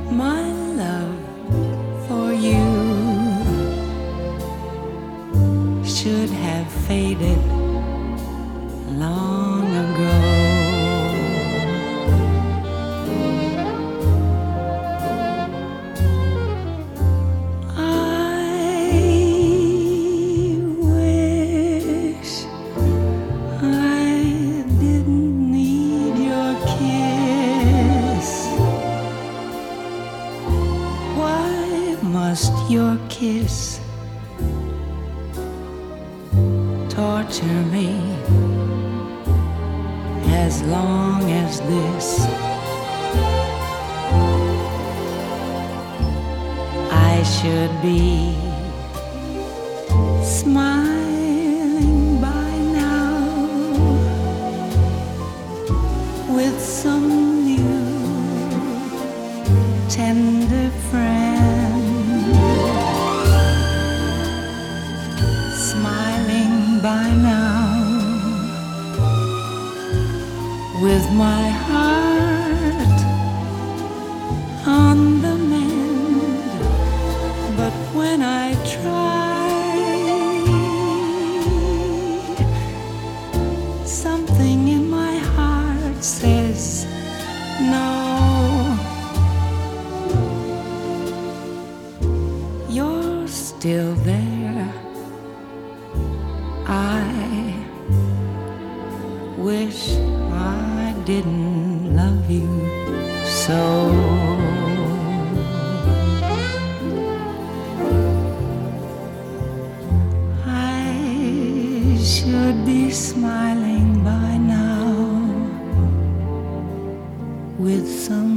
My love for you should have faded long ago. Must your kiss torture me as long as this? I should be smiling by now with some new tender friend. By now, with my heart on the mend, but when I try, something in my heart says no. You're still there. I wish I didn't love you so. I should be smiling by now with some